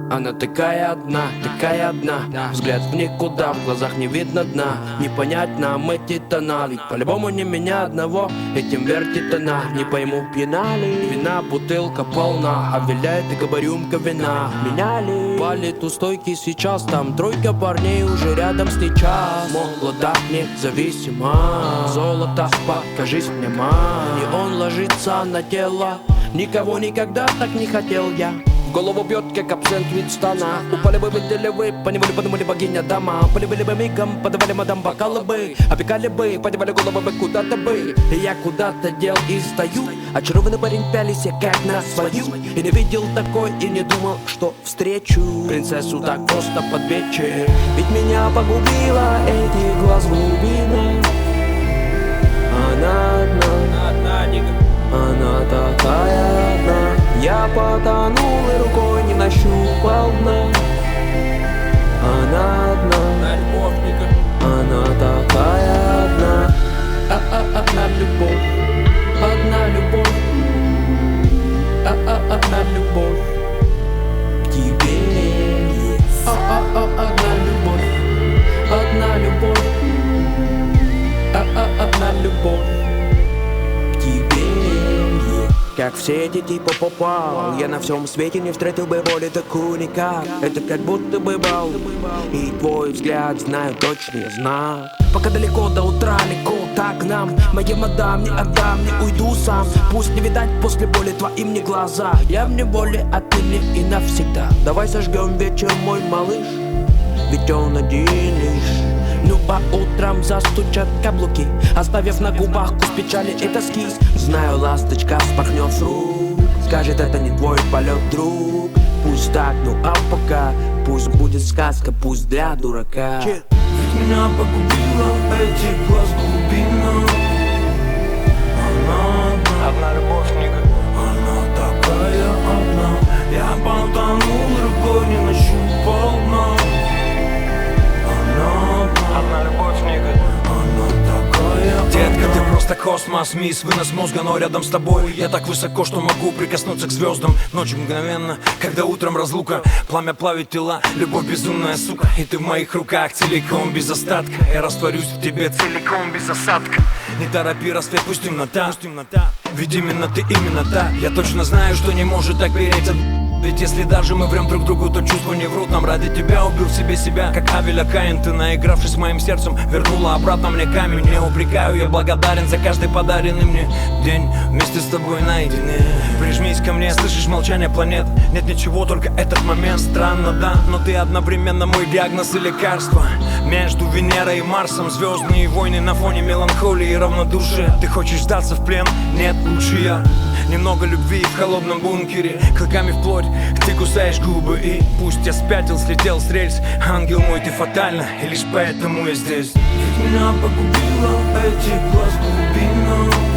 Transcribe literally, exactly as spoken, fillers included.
Она такая одна, такая одна. Взгляд в никуда, в глазах не видно дна. Не понять нам эти тона, ведь по-любому не меня одного этим вертит она. Не пойму, пьяна ли вина, бутылка полна, а виляет и рюмка вина. Меня ли палит у стойки сейчас, там тройка парней уже рядом с ней час. Молода, независима, золото, покажись мне, ма. И он ложится на тело, никого никогда так не хотел я. В голову бьет, как абсент вид стана. Упали бы, видели вы, поневоле подумали богиня дома. Полюбили бы мигом, подавали мадам бокалы бы. Опекали бы, подевали головы бы куда-то бы. И я куда-то дел и стою. Очарованный парень пялись я как на свою. И не видел такой, и не думал, что встречу принцессу так просто под вечер. Ведь меня погубила эти глаз глубины. Она одна, она такая одна. Я потонул и рукой не нащупал дна. Она одна, она такая одна. А-а-одна любовь, одна любовь. А-а-одна любовь к тебе. А-а-одна любовь, одна любовь. А-а-одна любовь. Как в сети типа попал, я на всем свете не встретил бы боли такую никак. Это как будто бы бал, и твой взгляд знаю точный знак. Пока далеко до утра, легко так нам. Моей мадам не отдам, не уйду сам. Пусть не видать после боли твоим не глаза. Я в неволе отныне и навсегда. Давай сожгем вечер, мой малыш, ведь он один лишь. Ну а утром застучат каблуки, оставив на губах вкус печали и тоски. Знаю, ласточка вспорхнет с рук, скажет, это не твой полет, друг. Пусть так, ну а пока пусть будет сказка, пусть для дурака. Ведь меня погубила эти глаз глубина. Она одна, одна любовь, Ника. она такая одна. Я потонул, рукой не нащупал дна. Одна любовь, Ника. Она такая. Детка, ты просто космос, мисс, вынос мозга, но рядом с тобой я так высоко, что могу прикоснуться к звездам. Ночью мгновенно, когда утром разлука, пламя плавит тела, любовь безумная, сука. И ты в моих руках целиком, без остатка. Я растворюсь в тебе целиком, без осадка. Не торопи рассвет, пусть темнота, пусть темнота. Ведь именно ты, именно та. Я точно знаю, что не может так переть от... Ведь если даже мы врем друг другу, то чувства не врут нам. Ради тебя убил в себе себя, как Авеля Каин. Ты, наигравшись моим сердцем, вернула обратно мне камень. Не упрекаю, я благодарен за каждый подаренный мне день вместе с тобой наедине. Прижмись ко мне, слышишь молчание планет. Нет ничего, только этот момент. Странно, да, но ты одновременно мой диагноз и лекарство. Между Венерой и Марсом звездные войны на фоне меланхолии и равнодушия. Ты хочешь сдаться в плен? Нет, лучше я. Немного любви в холодном бункере, клыками вплоть, ты кусаешь губы. И пусть я спятил, слетел с рельс, ангел мой, ты фатально, и лишь поэтому я здесь. Ведь меня погубила эти глаз глубина.